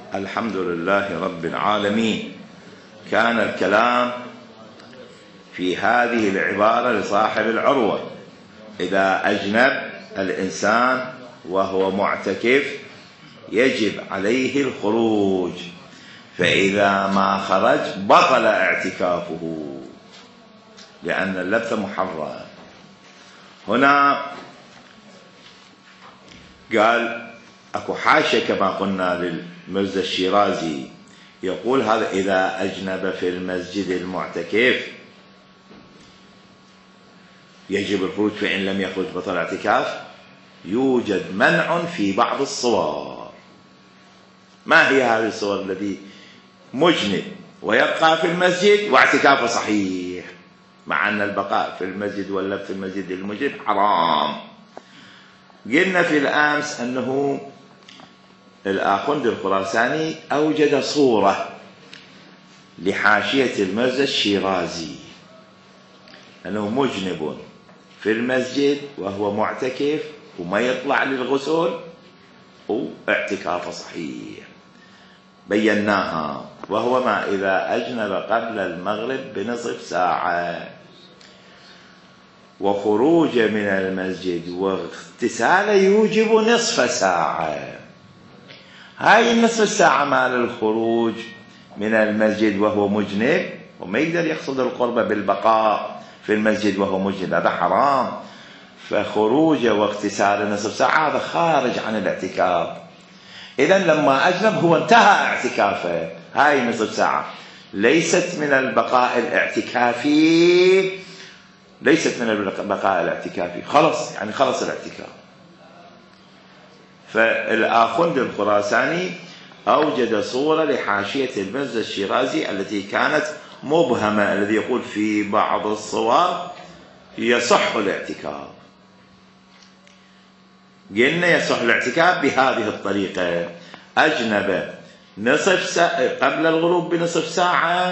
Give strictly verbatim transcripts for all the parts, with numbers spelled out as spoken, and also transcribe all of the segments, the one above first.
الحمد لله رب العالمين. كان الكلام في هذه العبارة لصاحب العروة: إذا أجنب الإنسان وهو معتكف يجب عليه الخروج، فإذا ما خرج بطل اعتكافه لأن اللبث محرم. هنا قال أكو حاشية كما قلنا للمرزا الشيرازي، يقول هذا إذا أجنب في المسجد المعتكف يجب الخروج، فإن لم يخرج بطل اعتكاف. يوجد منع في بعض الصور. ما هي هذه الصور؟ الذي مجنب ويبقى في المسجد واعتكافه صحيح، مع أن البقاء في المسجد واللبث في المسجد المجنب حرام. قلنا في الأمس أنه الآخوندي الخراساني أوجد صورة لحاشية المرزا الشيرازي أنه مجنب في المسجد وهو معتكف وما يطلع للغسل واعتكافه صحيح، بيناها، وهو ما إذا أجنب قبل المغرب بنصف ساعة وخروج من المسجد واغتسال يوجب نصف ساعة. هاي النصف الساعة مال الخروج من المسجد وهو مجنب وما يقدر يقصد القرب بالبقاء في المسجد وهو مجنب، هذا حرام. فخروج واغتسال نصف ساعة هذا خارج عن الاعتكاف. إذن لما أجنب هو انتهى اعتكافه. هاي نصف ساعة ليست من البقاء الاعتكافي، ليست من البقاء الاعتكافي، خلص يعني خلص الاعتكاف. فالآخوندي الخراساني أوجد صورة لحاشية المرزا الشيرازي التي كانت مبهمة، الذي يقول في بعض الصور يصح الاعتكاف. قلنا يصح الاعتكاف بهذه الطريقة: أجنب نصف ساعة قبل الغروب بنصف ساعة،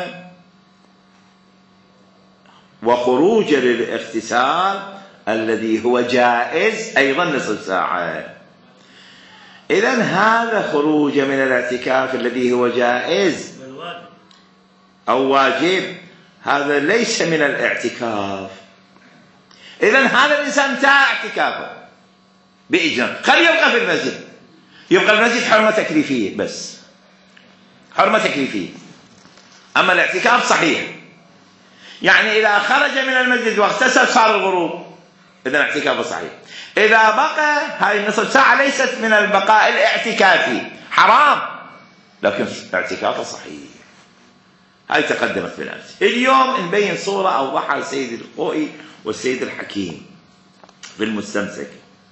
وخروج للاغتسال الذي هو جائز أيضا نصف ساعة. إذن هذا خروج من الاعتكاف الذي هو جائز أو واجب، هذا ليس من الاعتكاف. إذن هذا الإنسان انتهى اعتكافه بإجناب، خليه يبقى في المسجد، يبقى المسجد حرمة تكليفية بس، حرمة تكليفية، أما الاعتكاف صحيح. يعني إذا خرج من المسجد واغتسل صار الغروب، إذن اعتكافه صحيح. إذا بقى هاي النصف ساعة ليست من البقاء الاعتكافي، حرام، لكن اعتكافه صحيح. هاي تقدمت بالأمس. اليوم نبين صورة أوضحها السيد الخوئي والسيد الحكيم في المستمسك.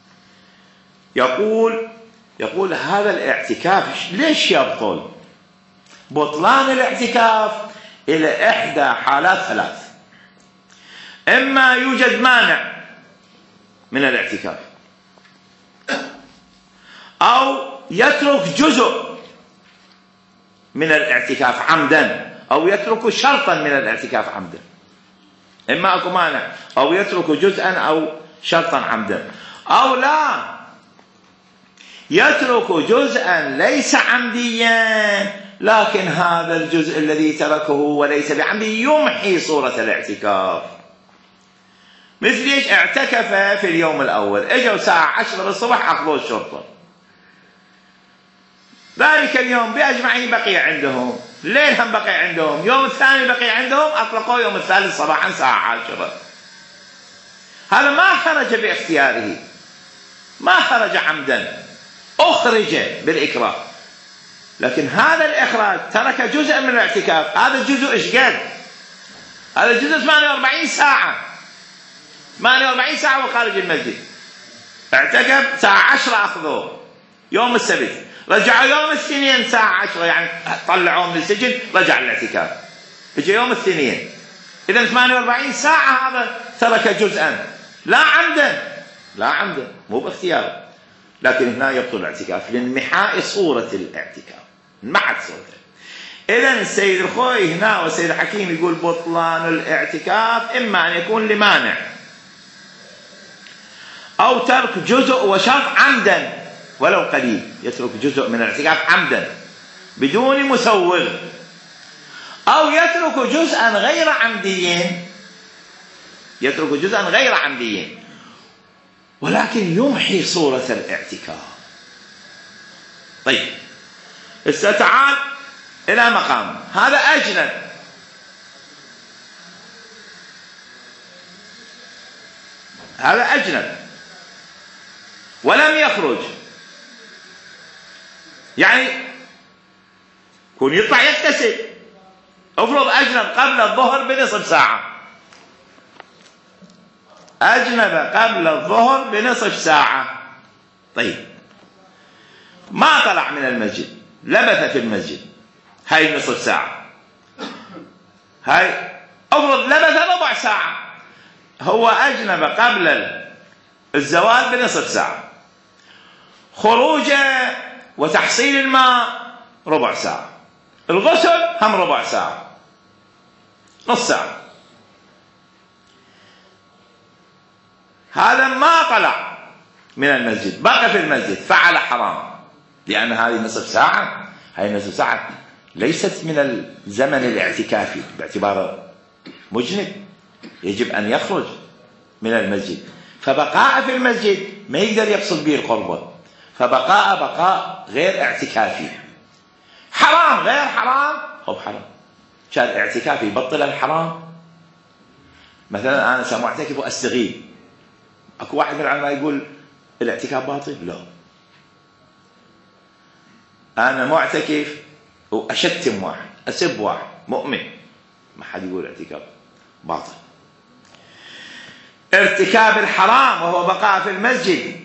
يقول يقول هذا الاعتكاف ليش يبطل؟ بطلان الاعتكاف إلى إحدى حالات ثلاث: إما يوجد مانع من الاعتكاف، أو يترك جزء من الاعتكاف عمدا، أو يترك شرطا من الاعتكاف عمدا. إما أكو مانع أو يترك جزءا أو شرطا عمدا، أو لا يترك جزءا ليس عمديا، لكن هذا الجزء الذي تركه وليس بعمدي يمحي صورة الاعتكاف. مثل ايش؟ اعتكف في اليوم الأول، اجوا ساعة عشرة بالصبح أخذوا الشرطة، ذلك اليوم بأجمعين بقي عندهم، الليل هم بقي عندهم، يوم الثاني بقي عندهم، أطلقوا يوم الثالث صباحا ساعة عشرة. هذا ما خرج باختياره، ما خرج عمدا، أخرج بالإكراه. لكن هذا الإخراج ترك جزء من الاعتكاف. هذا الجزء إيش قد؟ هذا الجزء ثمانية وأربعين ساعة، ثمانية وأربعين ساعة وخارج المسجد. اعتكف ساعة عشرة أخذوه يوم السبت، رجعوا يوم الاثنين ساعة عشرة، يعني طلعوه من السجن رجع الاعتكاف، اجى يوم الاثنين. إذن ثمانية وأربعين ساعة هذا ترك جزءا، لا عمدا، لا عمدا، مو باختياره، لكن هنا يبطل الاعتكاف لانمحاء صورة الاعتكاف، انمحت صورته. إذن السيد الخوئي هنا والسيد الحكيم يقول بطلان الاعتكاف إما أن يكون لمانع أو ترك جزء وشرط عمدا ولو قليل، يترك جزء من الاعتكاف عمدا بدون مسوغ، أو يترك جزءا غير عمدي، يترك جزءا غير عمدي ولكن يمحي صورة الاعتكاف. طيب هسه تعال إلى مقام هذا أجنب، هذا أجنب ولم يخرج، يعني يكون يطلع يغتسل، افرض أجنب قبل الظهر بنصف ساعة، أجنب قبل الظهر بنصف ساعة. طيب ما طلع من المسجد، لبث في المسجد هاي النصف ساعة، هاي افرض لبث ربع ساعة، هو أجنب قبل الزوال بنصف ساعة، خروجه وتحصيل الماء ربع ساعة، الغسل هم ربع ساعة، نص ساعة. هذا ما طلع من المسجد، بقى في المسجد، فعل حرام، لأن هذه نصف ساعة، هذه نصف ساعة ليست من الزمن الاعتكافي باعتباره مجنب، يجب أن يخرج من المسجد، فبقاء في المسجد ما يقدر يقصد به القربة، فبقاء بقاء غير اعتكافي. حرام غير حرام، هو حرام، كان اعتكافي يبطل الحرام. مثلا أنا سمعتكف وأستغيب، أكو واحد من العلماء يقول الاعتكاف باطل؟ لا، أنا معتكف وأشتم واحد، أسب واحد مؤمن، ما حد يقول اعتكاف باطل. ارتكاب الحرام وهو بقاء في المسجد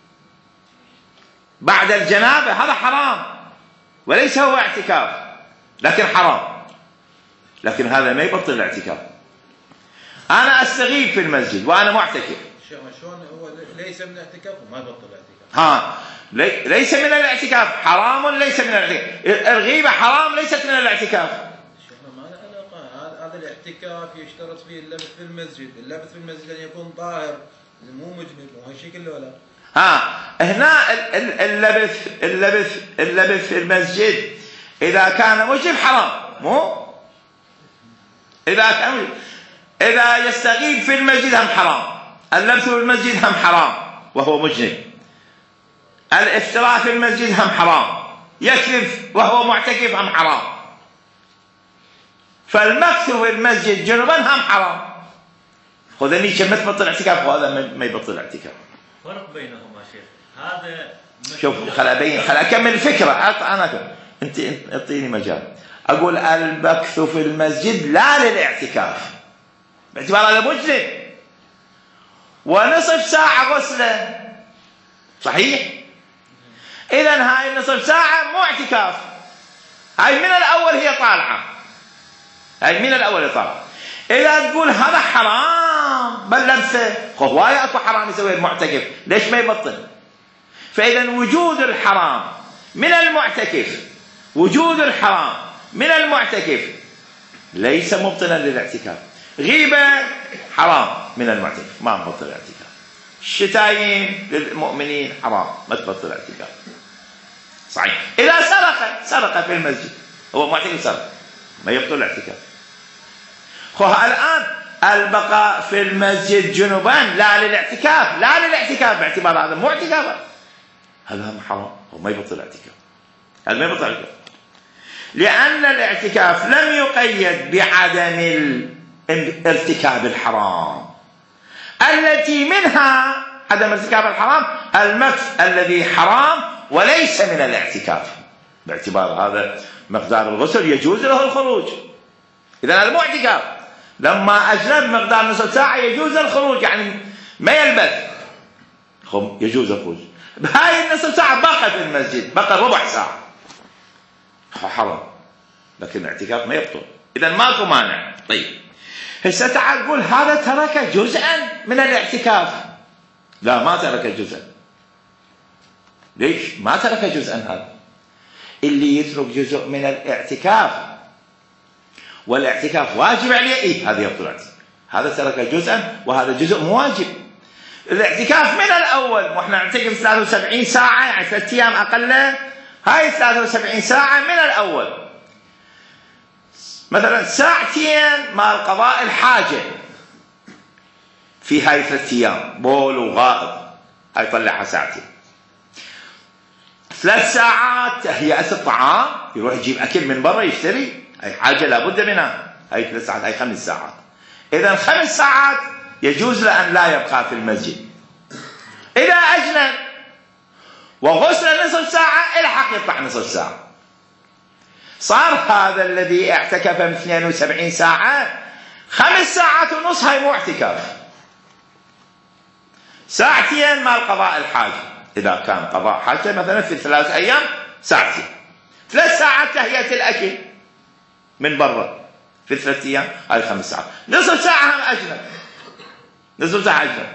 بعد الجنابة هذا حرام، وليس هو اعتكاف لكن حرام، لكن هذا ما يبطل الاعتكاف. أنا أستغيب في المسجد وأنا معتكف، شلون هو ليس من الاعتكاف وما يبطل الاعتكاف؟ ها لي ليس من الاعتكاف، حرام ليس من الاعتكاف، الغيبة حرام ليست من الاعتكاف. ما له علاقة، هذا الاعتكاف يشترط فيه اللبث في المسجد، اللبث في المسجد أن يكون طاهر مو مجنب، وهالشيء كله ولا؟ ها هنا اللبث اللبث اللبث في المسجد إذا كان مجنب حرام، مو إذا كان إذا يستغيب في المسجد هم حرام، اللبث في المسجد هم حرام وهو مجنب، الافتراء في المسجد هم حرام، يكذب وهو معتكف هم حرام، فالمكث في المسجد جنبا هم حرام. خذ اللي ما تبطل اعتكاف وهذا ما يبطل اعتكاف. فرق بينهما شيخ، هذا شوف خل ابين، خل اكمل الفكره، انا انت اعطيني مجال. اقول المكث في المسجد لا للاعتكاف باعتبار هذا مجنب، ونصف ساعه غسله، صحيح؟ اذا هاي النصف ساعه مو اعتكاف، هاي من الاول هي طالعه، هاي من الاول هي طالعه. اذا تقول هذا حرام بل لبسه، هوايه اكو حرام يسوي المعتكف، ليش ما يبطل؟ فاذا وجود الحرام من المعتكف، وجود الحرام من المعتكف ليس مبطلا للاعتكاف. غيبه حرام من المعتكف ما مبطل الاعتكاف، الشتايم للمؤمنين حرام ما تبطل الاعتكاف، صحيح. اذا سرق سرق في المسجد، هو معتكف سرق ما يبطل الاعتكاف. خو الآن البقاء في المسجد جنبا لا للاعتكاف، لا للاعتكاف باعتبار هذا مو اعتكاف، هذا حرام وما يبطل الاعتكاف، هذا ما يبطل الاعتكاف، لأن الاعتكاف لم يقيد بعدم ارتكاب الحرام، التي منها عدم ارتكاب الحرام المكث الذي حرام وليس من الاعتكاف، باعتبار هذا مقدار الغسل يجوز له الخروج، إذا هذا مو اعتكاف. لما أجنب مقدار نصف ساعة يجوز الخروج، يعني ما يلبث، يجوز الخروج. بهاي النصف ساعة بقى في المسجد، بقى ربع ساعة، حرام، لكن الاعتكاف ما يبطل، إذا ماكو مانع. طيب هسه تعال قول هذا ترك جزءا من الاعتكاف، لا ما ترك جزءا. ليش ما ترك جزءا؟ هذا اللي يترك جزء من الاعتكاف والاعتكاف واجب عليه، إيه هذا يبطل الاعتكاف، هذا ترك جزءا وهذا جزء مو واجب. الاعتكاف من الأول، واحنا نعتكف ثلاثة وسبعين ساعة يعني ثلاث أيام أقل، هاي ثلاثة وسبعين ساعة من الأول. مثلا ساعتين مال قضاء الحاجة في هاي ثلاثة أيام، بول وغائط، هاي طلعها ساعتين. ثلاث ساعات تهيئة الطعام، يروح يجيب أكل من برا يشتري، هاي حاجة لابد منها، هاي ثلاث ساعات، هاي خمس ساعات. إذا خمس ساعات يجوز له أن لا يبقى في المسجد. إذا أجنب وغسل نصف ساعة الحق يطلع نصف ساعة، صار هذا الذي اعتكف من اثنين وسبعين ساعة خمس ساعات ونص، هاي مو اعتكاف. ساعتين مال قضاء الحاجة، إذا كان قضاء حاجة مثلا في ثلاث أيام ساعتين، ثلاث ساعات تهيئة الأكل من برا في ثلاث أيام، هاي خمس ساعات. نصف ساعة هم أجنب، نصف ساعة أجنب.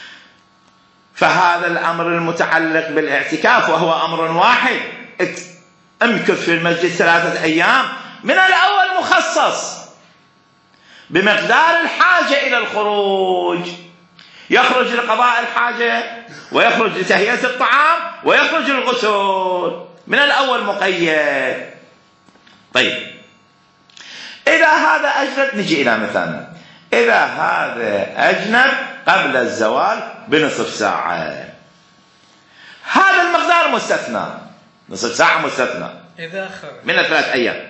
فهذا الأمر المتعلق بالاعتكاف وهو أمر واحد، امكث في المسجد ثلاثة أيام، من الأول مخصص بمقدار الحاجة إلى الخروج، يخرج لقضاء الحاجة ويخرج لتهيئة الطعام ويخرج للغسل، من الأول مقيد. طيب إذا هذا أجنب، نجي إلى مثالنا، إذا هذا أجنب قبل الزوال بنصف ساعة، هذا المقدار مستثنى، نصف ساعة مستثنى إذا خرج من الثلاث أيام.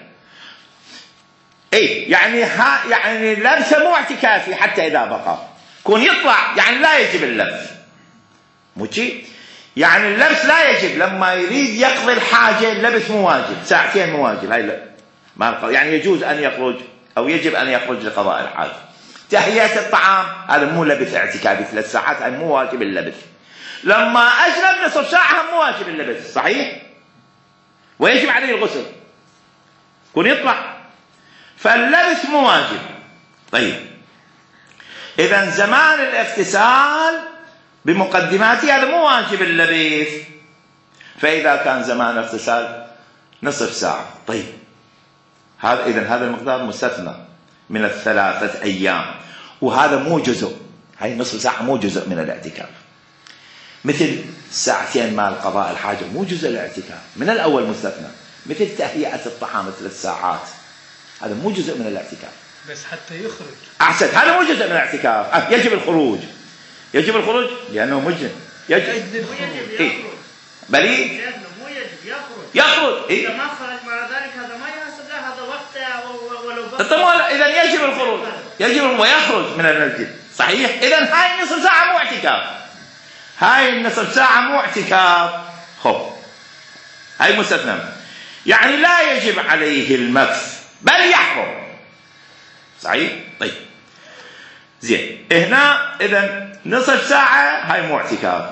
إيه يعني ها يعني لبسه مو اعتكافي حتى إذا بقى، كون يطلع يعني لا يجب اللبس، مو شيء يعني اللبس لا يجب، لما يريد يقضي الحاجة اللبس مو واجب، ساعتين مو واجب، هاي لا ما يعني يجوز أن يخرج أو يجب أن يخرج لقضاء الحاجة. تهيئة الطعام هذا مو لبس اعتكافي ثلاث ساعات، هاي مو واجب اللبس. لما أجنب نصف ساعة هم مو واجب اللبس، صحيح، ويجب عليه الغسل كون يطلع، فاللبس مو واجب. طيب إذا زمان الاغتسال بمقدماته هذا مو واجب اللبس، فإذا كان زمان اغتسال نصف ساعة. طيب هذا إذن هذا المقدار مستثنى من الثلاثة أيام، وهذا مو جزء، هاي نصف ساعة مو جزء من الاعتكاف، مثل ساعتين مال قضاء الحاجة مو جزء الاعتكاف، من الأول مستثنى، مثل تهيئة الطعام ثلاث ساعات، هذا مو جزء من الاعتكاف، بس حتى يخرج أحسن، هذا مو جزء من الاعتكاف، يجب الخروج، يجب الخروج لأنه مجن، يجب الخروج. إيه؟ بلي مو يجب يخرج، يخرج إيه؟ إذا ما خرج مع ذلك هذا ما يحسب له، هذا وقته ولو طبعا. إذا يجب الخروج، يجب ويخرج من المسجد، صحيح. إذا هاي النصف ساعة مو اعتكاف، هاي النصف ساعة مو اعتكاف، خب هاي مستثنى، يعني لا يجب عليه المكث بل يحرم، صحيح. طيب زين، هنا إذا نصف ساعة هاي مو اعتكاف.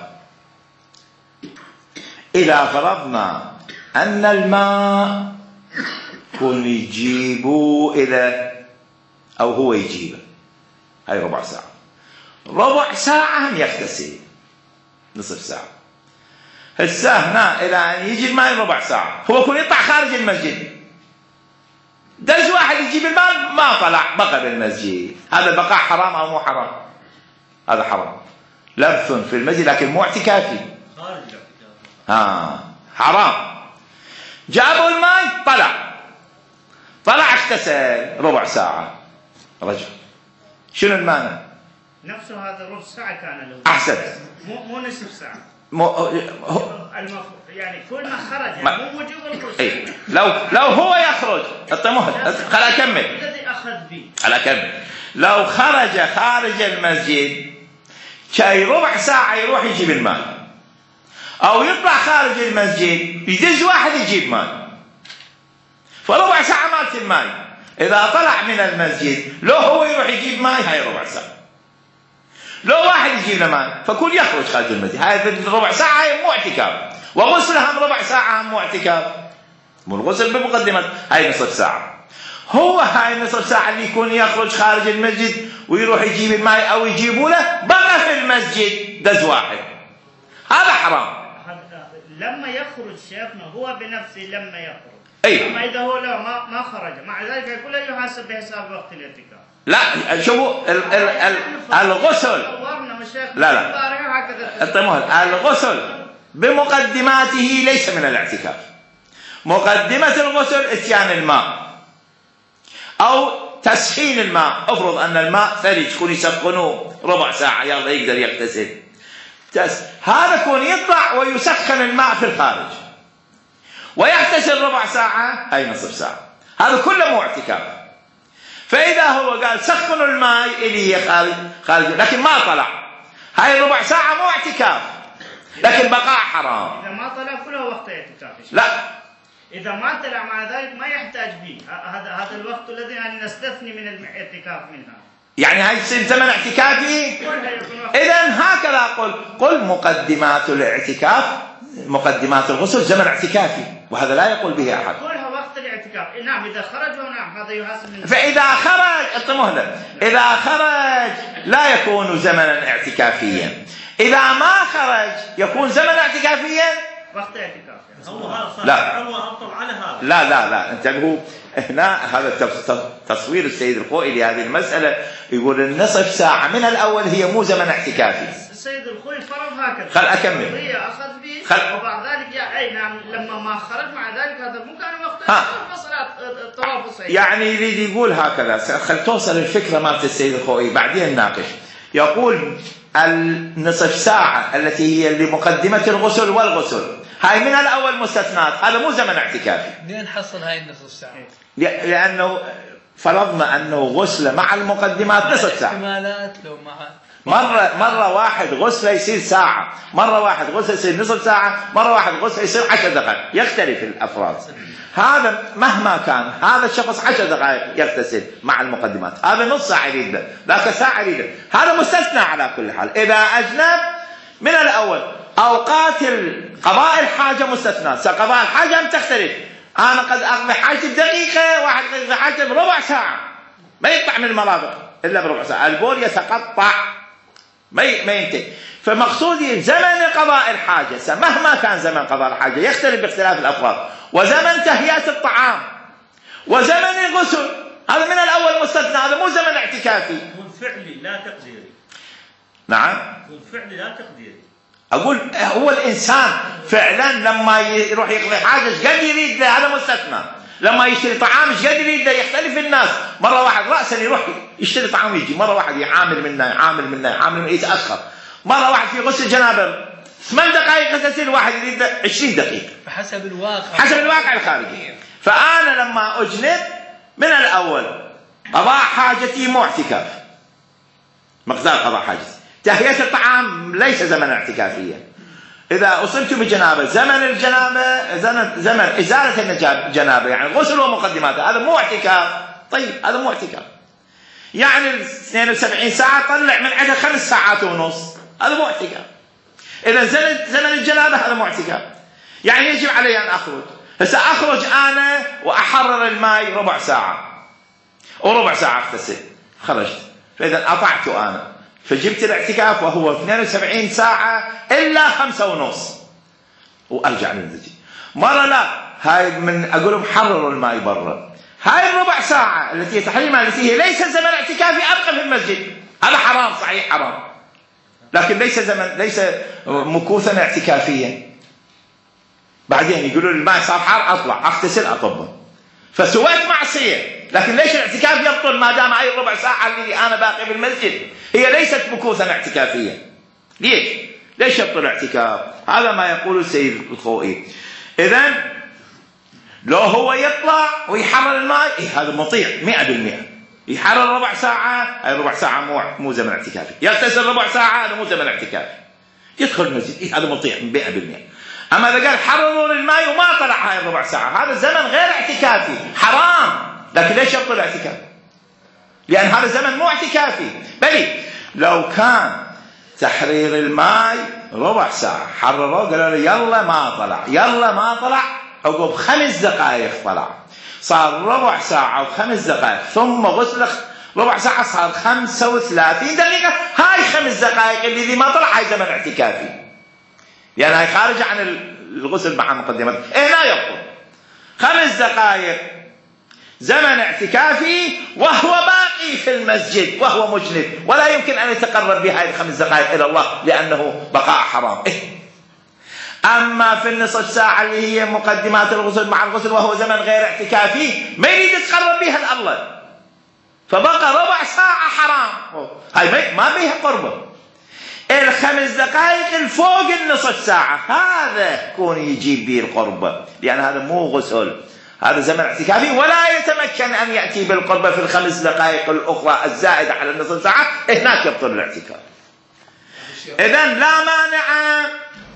إذا فرضنا أن الماء كون يجيبوا إذا أو هو يجيبه، هاي ربع ساعة، ربع ساعة هم يغتسل، نصف ساعة. هسه هنا إلى أن يجي الماء ربع ساعة، هو كون يطلع خارج المسجد، دز واحد يجيب الماء ما طلع بقى بالمسجد، هذا بقاء حرام أو مو حرام؟ هذا حرام، لبث في المسجد لكن مو اعتكافي، خارج ها حرام. جابوا الماء طلع طلع اغتسل ربع ساعة رجل، شنو المانع؟ نفسه هذا ربع ساعة كان له، أحسن، مو مو نصف ساعة، مو هو يعني كل ما خرج يعني مو وجوب الغسل. اي لو لو هو يخرج الطموح، خل اكمل الذي اخذ به، خل اكمل لو خرج خارج المسجد شاي ربع ساعة يروح يجيب الماء، او يطلع خارج المسجد يدز واحد يجيب ماء، فربع ساعة مالت الماء، اذا طلع من المسجد لو هو يروح يجيب ماء هاي ربع ساعة، لو واحد يجيب له ماء فكل يخرج خارج المسجد، هاي الربع ساعة هاي مو اعتكاف، وغسلها ربع ساعة مو اعتكاف، مو الغسل بمقدمة هاي نصف ساعة. هو هاي نصف ساعة اللي يكون يخرج خارج المسجد ويروح يجيب الماء أو يجيبوا له بقى في المسجد دز واحد، هذا حرام. لما يخرج شيخنا هو بنفسه لما يخرج، أي أما إذا هو لو ما ما خرج مع ذلك يقول له يحاسب بحساب وقت الاعتكاف. لا شوفوا ال ال ال الغسل، لا لا الغسل بمقدماته ليس من الاعتكاف، مقدمة الغسل اتيان الماء أو تسخين الماء. افرض أن الماء ثلج، كون يسخنوه ربع ساعة يلا يقدر يغتسل. هذا كون يطلع ويسخن الماء في الخارج ويغتسل ربع ساعة أي نصف ساعة، هذا كله مو اعتكاف. فإذا هو قال سخنوا الماء اللي خارج خارج لكن ما طلع، هاي ربع ساعة مو اعتكاف لكن بقاء حرام. إذا ما طلع كله وقت اعتكاف. لا، إذا ما طلع مع ذلك ما يحتاج به، هذا هذا الوقت الذي يعني نستثني من الاعتكاف منها. يعني هاي تصير زمن اعتكافي. إذن هكذا قل قل مقدمات الاعتكاف، مقدمات الغسل زمن اعتكافي، وهذا لا يقول به أحد. كلها وقت الاعتكاف. نعم إذا خرج ونعم هذا يحاسب من. فإذا خرج انتبه، إذا خرج لا يكون زمنا اعتكافيا، إذا ما خرج يكون زمنا اعتكافيا وقت اعتكاف. لا لا لا لا انتبهوا هنا، هذا تصوير السيد الخوئي لهذه المسألة. يقول النصف ساعة من الأول هي مو زمن اعتكافي. السيد الخوئي فرض هكذا. خل أكمل. أخذ به خل... وبعد ذلك يا أي نعم لما ما خرج مع ذلك هذا مو كان وقت مسألة الطواف الصحيح. يعني يريد يقول هكذا. خل توصل الفكرة مالت السيد الخوئي بعدين نناقش. يقول النصف ساعة التي هي لمقدمة الغسل والغسل هاي من الأول مستثنات، هذا مو زمن اعتكافي. ليه نحصل هاي النصف ساعة؟ لأنه فرضنا أنه غسل مع المقدمات نصف ساعة. احتمالات لو مع مرة مرة واحد غسله يصير ساعة، مرة واحد غسله يصير نصف ساعة، مرة واحد غسله يصير عشر دقائق، يختلف الأفراد. هذا مهما كان هذا الشخص عشر دقائق يغتسل مع المقدمات، هذا نص ساعة يريد ذاك ساعة يريد، هذا مستثنى على كل حال. إذا أجنب من الأول أوقات قضاء الحاجة مستثنى، قضاء الحاجة أن تختلف. أنا قد أقضي حاجة دقيقة، واحد قد حاجة بربع ساعة، ما يقطع من المرافق إلا بربع ساعة، البول يتقطع ما ما ينتهي. فمقصودي زمن قضاء الحاجة مهما كان زمن قضاء الحاجة يختلف باختلاف الأفراد، وزمن تهيئة الطعام وزمن الغسل هذا من الأول مستثنى، هذا مو زمن اعتكافي. يكون فعلي لا تقديري. نعم يكون فعلي لا تقديري. أقول هو الإنسان فعلا لما يروح يقضي حاجة ايش قد يريد له هذا مستثنى، لما يشتري طعام ايش قد يريد له يختلف الناس. مرة واحد رأسا يروح يشتري طعام يجي، مرة واحد يعامل منه يعامل منه يعامل منه يتأخر، مرة واحد في غسل جنابه ثمان دقائق يغتسل، واحد يريد عشرين دقيقة حسب الواقع حسب الواقع الخارجي. فأنا لما أجنب من الأول قضاء حاجتي مو اعتكاف، مقدار قضاء حاجتي. تهيئة الطعام ليس زمن اعتكافيا. إذا أصبت بجنابة زمن الجنابة زمن, زمن إزالة الجنابة يعني غسل ومقدماته، هذا مو اعتكاف. طيب هذا مو اعتكاف، يعني اثنين وسبعين ساعة طلع من عندها خمس ساعات ونص، هذا مو اعتكاف. إذا زمن زمن الجنابة هذا مو اعتكاف، يعني يجب علي أن أخرج. هسه أخرج أنا وأحرر الماء ربع ساعة وربع ساعة أغتسل، خرجت، فإذا أطعت أنا فجبت الاعتكاف وهو اثنين وسبعين ساعة إلا خمسة ونص وأرجع للنتيجة. مرة لا، هاي من أقولهم حرروا الماء برا، هاي الربع ساعة التي تحريمها التي هي ليس زمن اعتكافي أبقى في المسجد، هذا حرام صحيح حرام، لكن ليس زمن ليس مكوثا اعتكافيا. بعدين يقولوا لي الماء صار حار أطلع أغتسل أطبه، فسويت معصية، لكن ليش الاعتكاف يبطل ما دام هاي الربع ساعة اللي أنا باقي في المسجد هي ليست مكوثا اعتكافيا؟ ليش؟ ليش يبطل الاعتكاف؟ هذا ما يقول السيد الخوئي. إذن لو هو يطلع ويحرر الماء إيه هذا مطيع مئة بالمئة، يحرر ربع ساعة، هاي ربع ساعة مو مو زمن اعتكافي، يغتسل ربع ساعة هذا مو زمن اعتكافي، يدخل المسجد إيه هذا مطيع مئة بالمئة. أما إذا قال حرروا الماء وما طلع هاي الربع ساعة هذا زمن غير اعتكافي حرام، لكن ليش يبطل الاعتكاف؟ لأن هذا زمن مو اعتكافي. بل لو كان تحرير الماء ربع ساعة حرروا قالوا له يلا ما طلع يلا ما طلع، عقب خمس دقائق طلع، صار ربع ساعة وخمس دقائق، ثم غسل ربع ساعة صار خمسة وثلاثين دقيقة، هاي خمس دقائق اللي ذي ما طلع هاي زمن اعتكافي، يعني هاي خارج عن الغسل مع مقدمات. إيه لا يبطل خمس دقائق زمن اعتكافي وهو باقي في المسجد وهو مجند، ولا يمكن أن يتقرب بهذه الخمس دقائق إلى الله لأنه بقاء حرام. إيه؟ أما في النصف ساعة اللي هي مقدمات الغسل مع الغسل وهو زمن غير اعتكافي ما يريد يتقرب بها الله، فبقى ربع ساعة حرام، هاي ما بيها قربة. الخمس دقائق الفوق النصف ساعة هذا كون يجيب به القربة، لأن هذا مو غسل، هذا زمن اعتكافي ولا يتمكن أن يأتي بالقربة في الخمس دقائق الأخرى الزائدة على النصف ساعة، هناك يبطل الاعتكاف. إذن لا مانع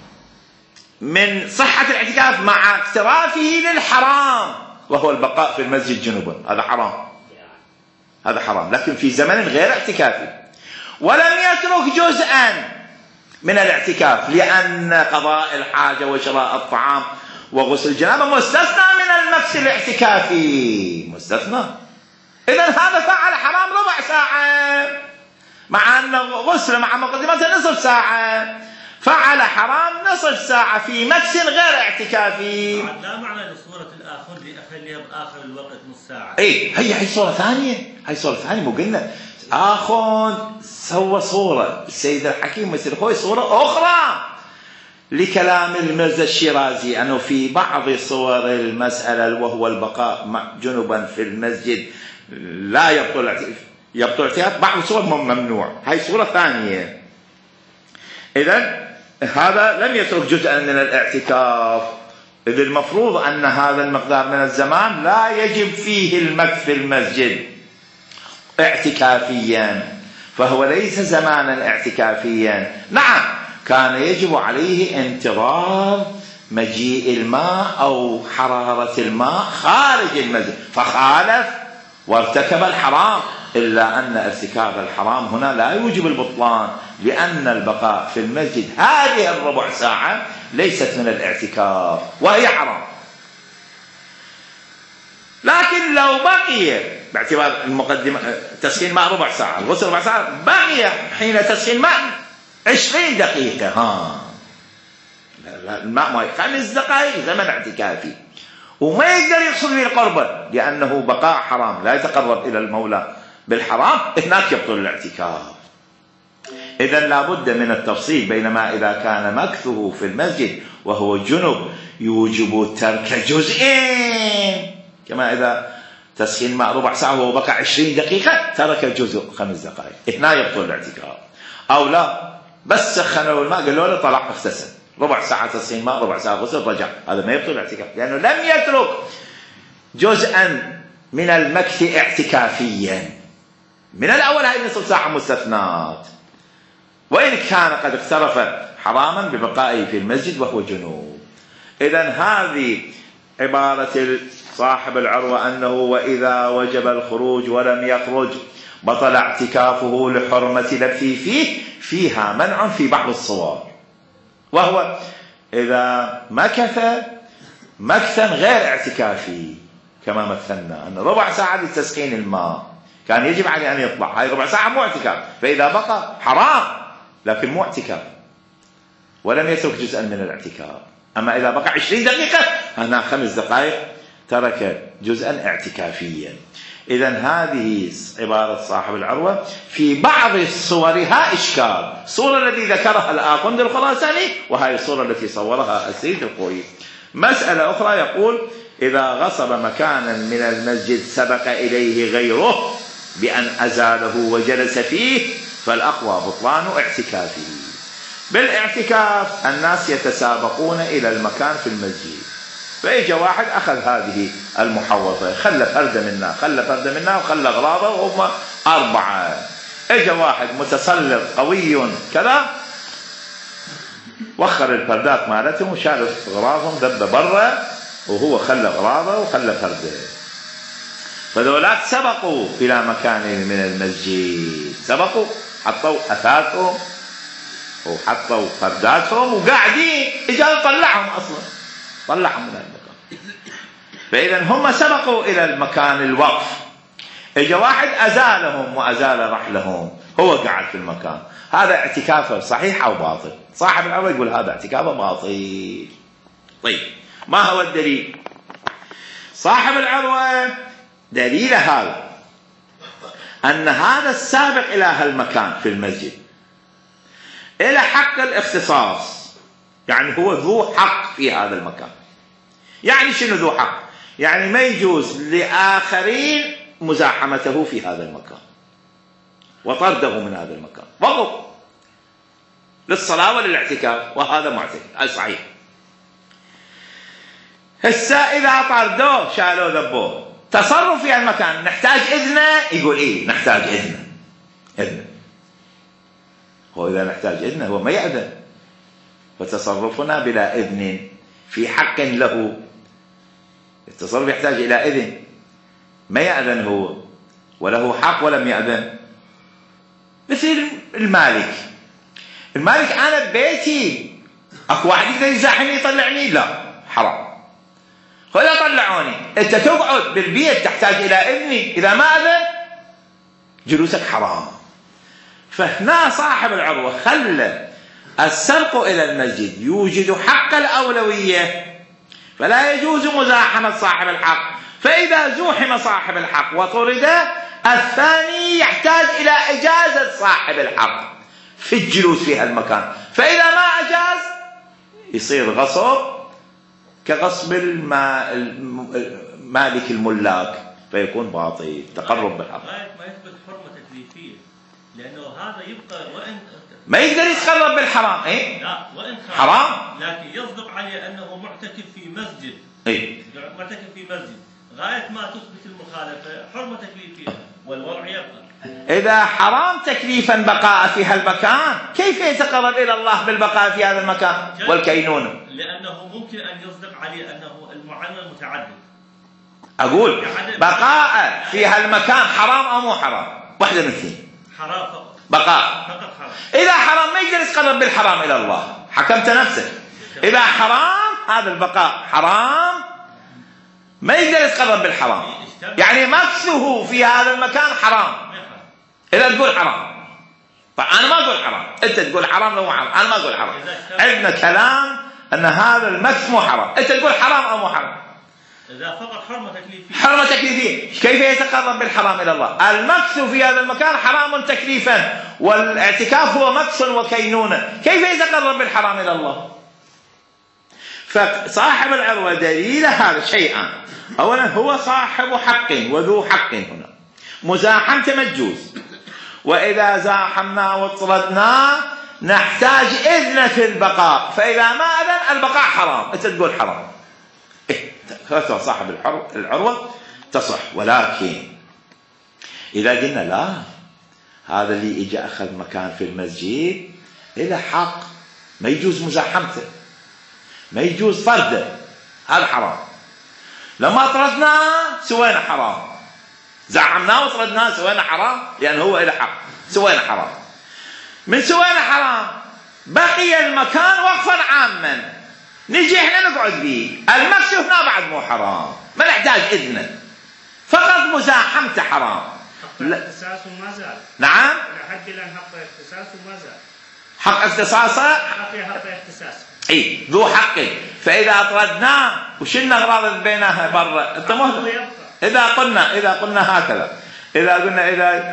من صحة الاعتكاف مع اقترافه للحرام وهو البقاء في المسجد جنوبا، هذا حرام، هذا حرام، لكن في زمن غير اعتكافي. ولم يترك جزءا من الاعتكاف لأن قضاء الحاجة وشراء الطعام وغسل الجنابة مستثنى من المكث الاعتكافي، مستثنى. إذن هذا فعل حرام ربع ساعة مع أن غسل مع مقدمات نصف ساعة، فعل حرام نصف ساعة في مكث غير اعتكافي. لا معنى لصورة الآخر لأخليها بآخر الوقت نص ساعة. إيه هي هي صورة ثانية، هي صورة ثانية. مو قلنا آخر سوى صورة السيد الحكيم مثل خوي صورة أخرى لكلام المرزا الشيرازي أنه في بعض صور المسألة وهو البقاء جنبا في المسجد لا يبطل يبطل اعتكاف، بعض الصور ممنوع، هاي صورة ثانية. إذن هذا لم يترك جزءا من الاعتكاف، إذ المفروض أن هذا المقدار من الزمان لا يجب فيه المكث في المسجد اعتكافيا، فهو ليس زمانا اعتكافيا. نعم كان يجب عليه انتظار مجيء الماء أو حرارة الماء خارج المسجد، فخالف وارتكب الحرام، إلا أن ارتكاب الحرام هنا لا يوجب البطلان، لأن البقاء في المسجد هذه الربع ساعة ليست من الاعتكاف وهي حرام. لكن لو بقي باعتبار المقدمة تسخين ماء ربع ساعة، الغسل ربع ساعة، بقي حين تسخين ماء عشرين دقيقة، ها الماء ما خمس دقائق زمن اعتكافي وما يقدر يحصل به القربة لأنه بقاء حرام لا يتقرب إلى المولى بالحرام، هناك يبطل الاعتكاف. إذن لابد من التفصيل بين ما إذا كان مكثه في المسجد وهو جنب يوجب ترك جزئين، كما إذا تسخين ماء ربع ساعة وهو بقى عشرين دقيقة ترك جزء خمس دقائق، هنا يبطل الاعتكاف. أو لا بس سخنوا الماء قالوا له طلع اغتسل، ربع ساعة تسخين ماء ربع ساعة غسل رجع، هذا ما يبطل الاعتكاف لأنه لم يترك جزءا من المكث اعتكافيا. من الأول هاي نصف ساعة مستثنات، وإن كان قد اقترف حراما ببقائه في المسجد وهو جنوب. إذن هذه عبارة صاحب العروة أنه وإذا وجب الخروج ولم يخرج بطل اعتكافه لحرمة لبثه فيه، فيها منع في بعض الصور، وهو إذا مكث مكثا غير اعتكافي كما مثلنا أن ربع ساعة لتسخين الماء كان يجب عليه أن يطلع، هاي ربع ساعة مو اعتكاف، فإذا بقى حرام لكن مو اعتكاف ولم يترك جزءا من الاعتكاف. أما إذا بقى عشرين دقيقة هنا خمس دقائق ترك جزءا اعتكافيا. إذن هذه عبارة صاحب العروة في بعض صورها إشكال، الصورة التي ذكرها الآخوند الخراساني وهي الصورة التي صورها السيد الخوئي. مسألة أخرى يقول إذا غصب مكانا من المسجد سبق إليه غيره بأن أزاله وجلس فيه فالأقوى بطلان اعتكافه. بالاعتكاف الناس يتسابقون إلى المكان في المسجد، فإجا واحد أخذ هذه المحوطة خلى فردة منا خلى فردة منا وخلى أغراضه وهم أربعة، إجا واحد متسلط قوي كذا وخر الفردات مالتهم وشال أغراضهم ذب برا وهو خلى أغراضه وخلى فردة، فذولاك سبقوا إلى مكان من المسجد، سبقوا حطوا أثاثهم وحطوا فرداتهم وقاعدين، إجا طلعهم أصلا طلعهم من المكان، فإذا هم سبقوا إلى المكان الوقف، إجا واحد أزالهم وأزال رحلهم، هو قاعد في المكان، هذا اعتكافه صحيح أو باطل؟ صاحب العروة يقول هذا اعتكافه باطل. طيب ما هو الدليل؟ صاحب العروة دليل هذا أن هذا السابق إلى هالمكان في المسجد إلى حق الاختصاص يعني هو ذو حق في هذا المكان. يعني شنو ذو حق؟ يعني ما يجوز لآخرين مزاحمته في هذا المكان وطرده من هذا المكان فقط للصلاة وللاعتكاف، وهذا معتكف صحيح. هسه إذا طردوه شالوه ذبوه تصرف في المكان نحتاج إذنه، يقول إيه نحتاج إذنه. إذنه هو إذا نحتاج إذنه هو ما يأذن، فتصرفنا بلا إذن في حق له. التصرف يحتاج إلى إذن، ما يأذن هو وله حق ولم يأذن. مثل المالك، المالك أنا ببيتي أكو واحد يقدر يزاحمني يطلعني، لا حرام، خذوا طلعوني. أنت تقعد بالبيت تحتاج إلى إذني، إذا ما أذن جلوسك حرام. فهنا صاحب العروة خلى السرق إلى المسجد يوجد حق الأولوية، فلا يجوز مزاحمة صاحب الحق. فإذا زوحم صاحب الحق وطرد، الثاني يحتاج إلى إجازة صاحب الحق في الجلوس في هالمكان. فإذا ما أجاز يصير غصب كغصب مالك الملاك، فيكون باطل تقرب بالحق. ما يثبت حرمة تكليفية، لأنه هذا يبقى وإن ما يقدر يتقرب بالحرام. إيه؟ لا وإن حرام، لكن يصدق عليه أنه معتكف في مسجد. إيه؟ معتكف في مسجد غاية ما تثبت المخالفة حرمة تكليفية، والوضع يبقى. إذا حرام تكليفا بقاء في هالمكان، كيف يتقرب إلى الله بالبقاء في هذا المكان والكينونة؟ لأنه ممكن أن يصدق عليه أنه المعلم متعدد. أقول بقاء في هالمكان حرام أو مو حرام؟ واحدة من اثنين، حرام فقط، بقاء فقط حرام. إذا حرام ما يقدر يتقرب بالحرام إلى الله، حكمت نفسك. إذا حرام هذا البقاء حرام، ما يقدر يتقرب بالحرام، يعني مكثه في هذا المكان حرام. إذا تقول حرام، فأنا ما أقول حرام، أنت تقول حرام لو مو حرام، أنا ما أقول حرام. عندنا كلام أن هذا المكث مو حرام، أنت تقول حرام أو مو حرام؟ إذا فقط حرمة تكليفية. حرمة تكليفية، كيف يتقرب بالحرام إلى الله؟ المكث في هذا المكان حرام تكليفا، والاعتكاف هو مكث وكينونة، كيف يتقرب بالحرام إلى الله؟ فصاحب العروة دليل هذا شيئان. أولا هو صاحب حق وذو حق، هنا مزاحمة مجوز، وإذا زاحمنا وطردنا نحتاج إذن في البقاء، فإذا ما أذن البقاء حرام. أنت تقول حرام، إيه فتوى صاحب العروة تصح. ولكن إذا قلنا لا، هذا اللي إجا أخذ مكان في المسجد له حق، ما يجوز مزاحمته، ما يجوز طرده، هذا حرام. لما طردنا سوينا حرام، زعمناه وطردناه سوينا حرام، لأن هو له حق، سوينا حرام. من سوينا حرام بقي المكان وقفا عاما، نجي احنا نقعد به، المكس هنا بعد مو حرام، ما نحتاج إذنه، فقط مزاحمته حرام. حق اختصاصه ما زال. نعم، لحد الآن حق اختصاصه ما زال. حق اختصاصه بقي حق اختصاصه، اي ذو حق. فإذا أطردناه وشلنا أغراض بينها برا، انت مو إذا قلنا إذا قلنا هكذا، إذا قلنا إذا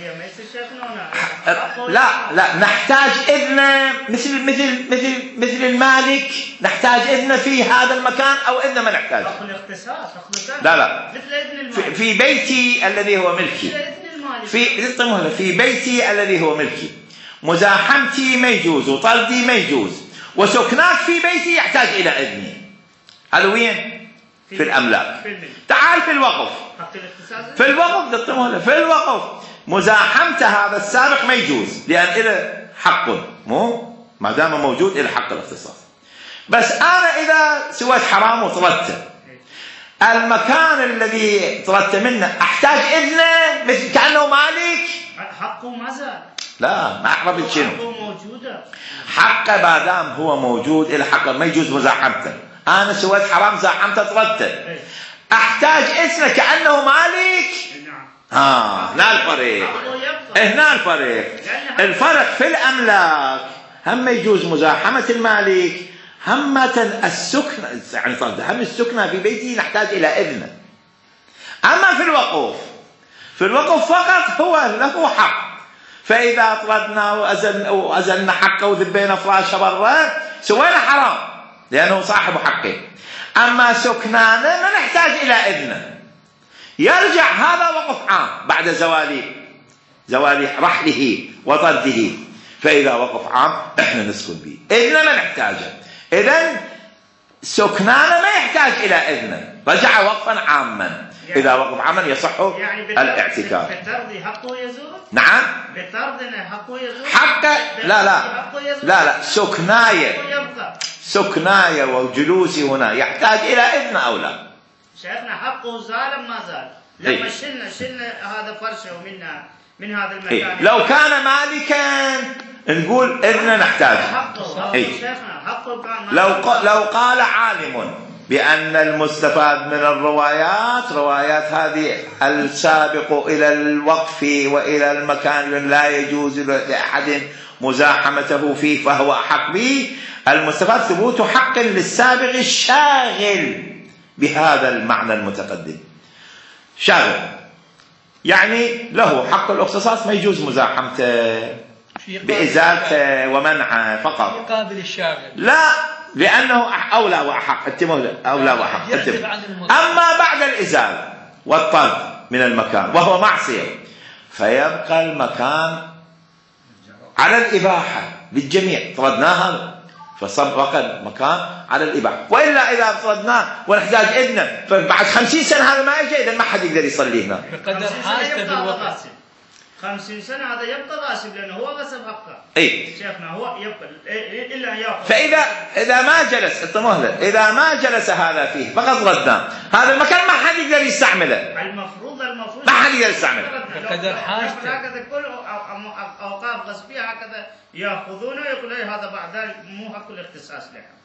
لا لا نحتاج إذن، مثل مثل مثل مثل المالك نحتاج إذن في هذا المكان، أو إذن ما نحتاج. لا لا في, في بيتي الذي هو ملكي، في في بيتي الذي هو ملكي مزاحمتي ما يجوز وطردي ما يجوز، وسكناك في بيتي يحتاج إلى إذني. هذا وين؟ في الأملاك. تعال في الوقف، في الوقف في الوقف مزاحمته هذا السابق ما يجوز، لأن إله حق، مو ما دام موجود إله حق الاختصاص. بس أنا إذا سويت حرام وطردته، المكان الذي طردت منه أحتاج إذنه مثل كأنه مالك، حقه ما زال. لا ما أعرف شنو حقه موجودة، حقه ما دام هو موجود إله حق، ما يجوز مزاحمته. أنا سويت حرام زاحمته طردته، أحتاج إذنه كأنه مالك. آه هنا الفرق، هنا الفرق. الفرق في الأملاك هم يجوز مزاحمة المالك، همة السكنة يعني طرد هم السكنة في بيتي نحتاج إلى إذنه. أما في الوقوف، في الوقوف فقط هو له حق، فإذا طردنا وأزلنا حقه وذبينا فراشه برا سوينا حرام لأنه صاحب حقه. أما سكنانه ما نحتاج إلى إذنه، يرجع هذا وقف عام بعد زوال زوال رحله وطرده، فإذا وقف عام إحنا نسكن به، إذنه ما نحتاجه. إذن سكنانه ما يحتاج إلى إذنه، رجع وقفا عاما. إذا وقف عاما يصح يعني الاعتكاف. بالطرد حقه يزول؟ نعم بالطرد حقه يزول؟ حقه لا لا لا لا سكناية سكناية وجلوسي هنا يحتاج إلى إذن أو لا؟ شيخنا حقه زال ما زال لما شلنا شلنا هذا فرشه ومنها من هذا المكان. إيه؟ لو كان مالكا نقول إذن نحتاج. إيه؟ لو لو قال عالم بأن المستفاد من الروايات روايات هذه السابق إلى الوقف وإلى المكان لا يجوز لأحد مزاحمته فيه فهو أحق به، المستفاد ثبوت حق للسابق الشاغل بهذا المعنى المتقدم. شاغل يعني له حق الاختصاص، ما يجوز مزاحمته بإزالته ومنعه فقط. يقابل الشاغل لا، لأنه أولى وأحق، انتبه أولى وأحق. أما بعد الإزالة والطرد من المكان وهو معصية فيبقى المكان على الإباحة للجميع، طردناها فصبق مكان على الإباحة. وإلا إذا طردناه ونحتاج إذنه فبعد خمسين سنة هذا ما يجي، إذن ما حد يقدر يصلي هنا. بقدر حاجته بالوقت. خمسين سنة هذا يبقى غاسب لأنه هو غصب حقه. إيه شيخنا هو يبقى إلا أن يأخذ. فإذا إذا ما جلس الطموهلة إذا ما جلس هذا فيه فقد ردناه، هذا المكان ما حد يقدر يستعمله. المفروض المفروض ما حد يقدر يستعمله. بقدر حاجته. هكذا كل أوقاف غصبية هكذا يأخذونه ويقول لي هذا بعد ذلك مو حق الاختصاص له.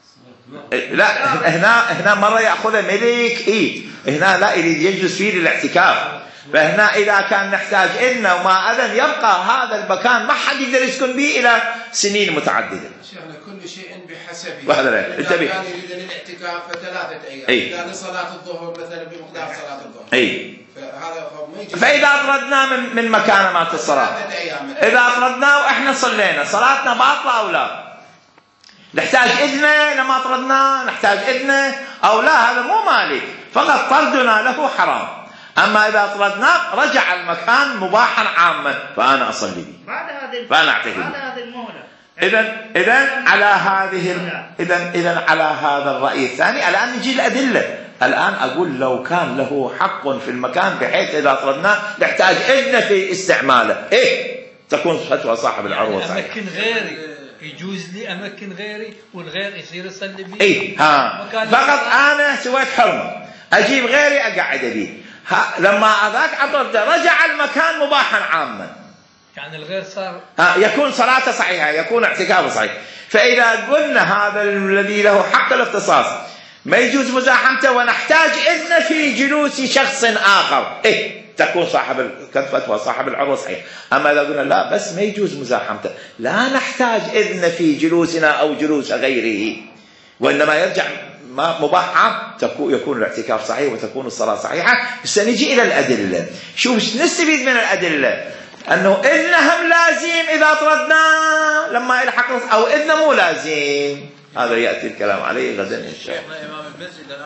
لا هنا هنا مرة يأخذه ملك إيه هنا لا يريد يجلس فيه للاعتكاف، فهنا إذا كان نحتاج إذنه وما أذن يبقى هذا المكان ما حد يقدر يسكن به إلى سنين متعددة. شيخنا كل شيء بحسبه. وهذا لا إذا كان يريد الاعتكاف فثلاثة أيام. أي. إذا لصلاة الظهر مثلا بمقدار صلاة الظهر. أي. فهذا ما يجي. فإذا أطردناه من من مكان مات الصلاة. إذا أطردناه وإحنا صلينا صلاتنا باطلة أو لا؟ نحتاج إذنه لما أطردناه نحتاج إذنه أو لا؟ هذا مو مالك، فقط طردنا له حرام. أما إذا أطردناه رجع المكان مباحا عاما فأنا أصلي به. بعد هذه فأنا أعتقد. بعد هذه المهلة. إذا إذا على هذه إذا إذا على هذا الرأي الثاني الآن نجي الأدلة. الآن أقول لو كان له حق في المكان بحيث إذا أطردناه نحتاج إذن في استعماله، إيه تكون فتوى صاحب العروة يعني أمكن غيري يجوز لي أمكن غيري والغير يصير يصلي به. إيه ها فقط أنا سويت حرمة أجيب غيري أقعد به، لما هذاك عطرته رجع المكان مباحا عاما، يعني الغير صار ها يكون صلاته صحيحة، يكون اعتكافه صحيح. فإذا قلنا هذا الذي له حق الاختصاص ما يجوز مزاحمته ونحتاج إذن في جلوس شخص آخر، إيه تكون صاحب الفتوى صاحب العروة صحيح. أما إذا قلنا لا بس ما يجوز مزاحمته لا نحتاج إذن في جلوسنا أو جلوس غيره وإنما يرجع مباح عام يكون الاعتكاف صحيح وتكون الصلاة صحيحة. سنجي إلى الأدلة. شوف نستفيد من الأدلة أنه إذنهم لازم إذا طردنا لما يلحق أو إذن مو لازم، هذا يأتي الكلام عليه غدا إن شاء الله.